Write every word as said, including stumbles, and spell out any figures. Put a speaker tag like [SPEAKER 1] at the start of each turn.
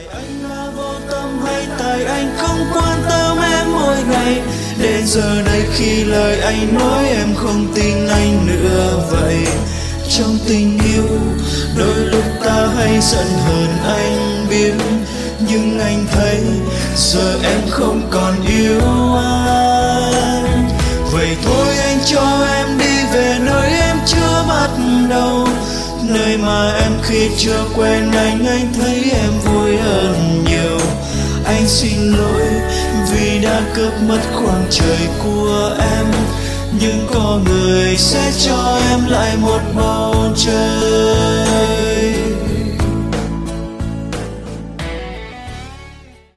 [SPEAKER 1] Anh là vô tâm hay tại anh không quan tâm em mỗi ngày, đến giờ đây khi lời anh nói em không tin anh nữa vậy. Trong tình yêu đôi lúc ta hay giận hờn anh biết, nhưng anh thấy giờ em không còn yêu anh. Vậy thôi anh cho em đi về nơi em chưa bắt đầu, nơi mà em khi chưa quen anh, anh thấy em vui hơn nhiều. Anh xin lỗi vì đã cướp mất khoảng trời của em, nhưng có người sẽ cho em lại một bầu trời.